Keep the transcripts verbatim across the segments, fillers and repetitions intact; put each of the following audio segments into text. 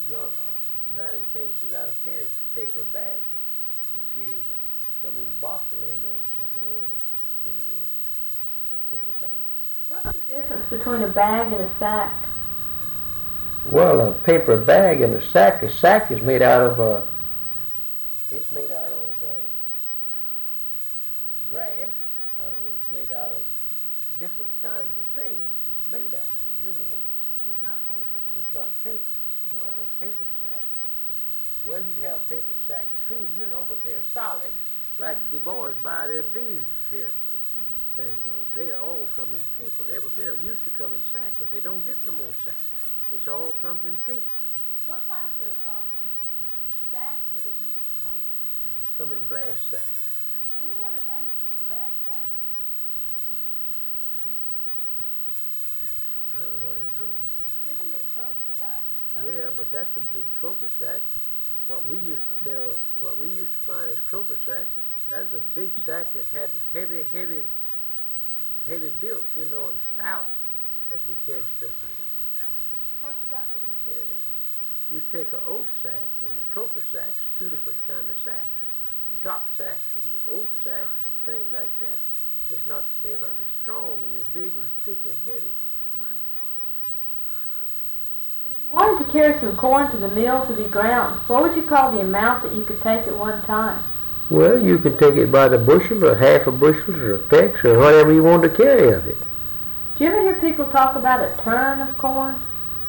you know, nine chances out of ten it's a paper bag. If you ain't got some old box to lay in there or something, or put it in, paper bag. What's the difference between a bag and a sack? Well, a paper bag and a sack, a sack is made out of, uh, it's made out of uh, grass, uh, it's made out of different kinds of things it's just made out of, you know. It's not paper? It's not paper. You don't have a paper sack. Well, you have paper sacks too, you know, but they're solid, like the boys buy their beans here. Mm-hmm. Thing. Well, they all come in paper. Every bit of it used to come in sacks, but they don't get no more sacks. It all comes in paper. What kinds of um, sacks did it used to come in? Come in glass sacks. Any other names for the glass sack? I don't know what it do. Didn't it crocus sack? Yeah, but that's a big crocus sack. What we used to tell, what we used to find as crocus sack, that's a big sack that had heavy, heavy, heavy built, you know, and stout that you carried stuff in. What stuff was considered in it? You take an oat sack and a crocus sack, two different kind of sacks. Mm-hmm. Chop sacks and oat sacks and things like that. It's not, they're not as strong and as big and thick and heavy. If you wanted to carry some corn to the mill to be ground, what would you call the amount that you could take at one time? Well, you can take it by the bushel or half a bushel or a peck or whatever you want to carry of it. Do you ever hear people talk about a turn of corn?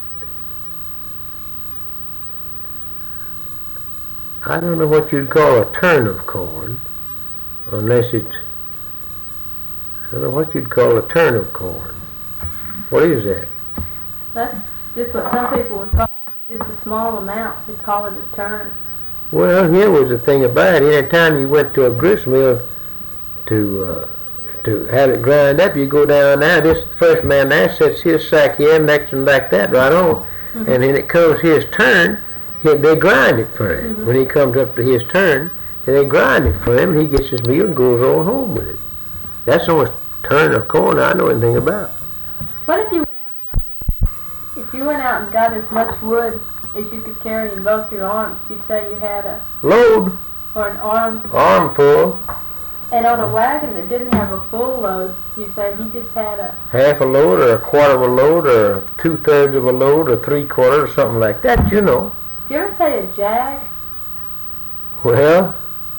I don't know what you'd call a turn of corn, unless it's, I don't know what you'd call a turn of corn. What is that? That's just what some people would call just a small amount. They call it a turn. Well, here was the thing about it. Any time you went to a grist mill to uh, to have it grind up, you go down there. This first man there sets his sack in, next and like that, right on. Mm-hmm. And then it comes his turn. He, they grind it for him. Mm-hmm. When he comes up to his turn, and they grind it for him, and he gets his meal and goes on home with it. That's the only turn of corn I know anything about. What if you went out and got, if you went out and got as much wood as you could carry in both your arms? You'd say you had a load or an arm armful. And on a wagon that didn't have a full load, you say he just had a half a load or a quarter of a load or two thirds of a load or three quarters or something like that, you know. Do you ever say a jag? Well,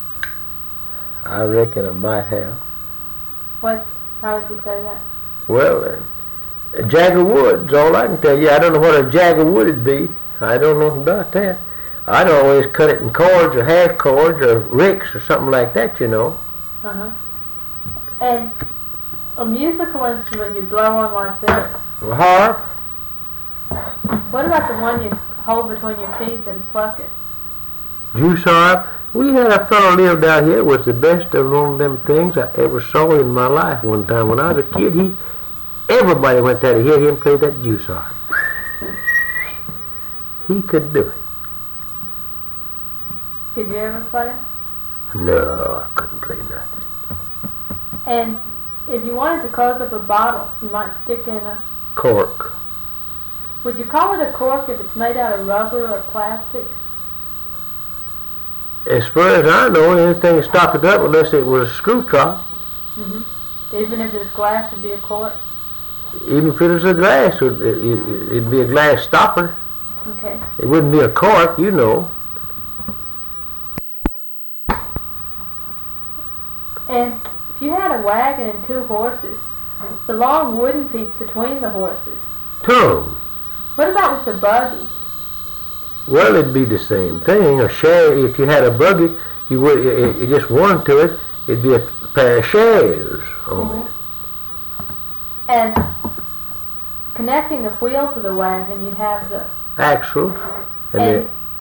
I reckon I might have. What? How would you say that? Well, uh, a jag of wood's all I can tell you. I don't know what a jag of wood would be. I don't know about that. I'd always cut it in cords or half cords or ricks or something like that, you know. Uh-huh. And a musical instrument you blow on like this. A harp. What about the one you hold between your teeth and pluck it? Juice harp. We had a fellow lived out here. It was the best of one of them things I ever saw in my life. One time when I was a kid, he everybody went there to hear him play that juice harp. He could do it. Did you ever play it? No, I couldn't play nothing. And if you wanted to close up a bottle, you might stick in a cork. Would you call it a cork if it's made out of rubber or plastic? As far as I know, anything stop it up unless it was a screw top. Mm-hmm. Even if it's glass, it'd be a cork? Even if it was a glass, it, it, it'd be a glass stopper. Okay. It wouldn't be a cork, you know. And if you had a wagon and two horses, the long wooden piece between the horses. Tongue. What about with the buggy? Well, it'd be the same thing. A share. If you had a buggy, you would it, it just one to it. It'd be a pair of shares on mm-hmm. it. And connecting the wheels of the wagon, you'd have the axle, and, and the